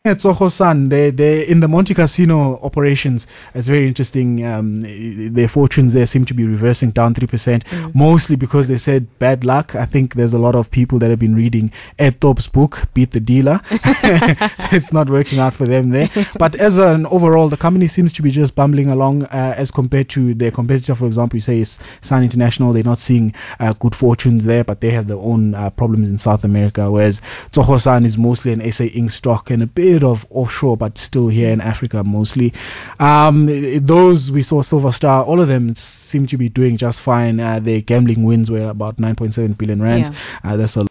At Soho Sun, they in the Monte Casino operations. It's very interesting. Their fortunes there seem to be reversing down 3%, mostly because they said bad luck. I think there's a lot of people that have been reading Ed Thorpe's book, Beat the Dealer. It's not working out for them there. But as an overall, the company seems to be just bumbling along as compared to their competitor. For example, you say Sun International, they're not seeing good fortunes there, but they have their own problems in South America, whereas Soho Sun is mostly an SA Inc. stock and a bit of offshore, but still here in Africa mostly. Those we saw, Silver Star, all of them seem to be doing just fine. Their gambling wins were about 9.7 billion rands. That's a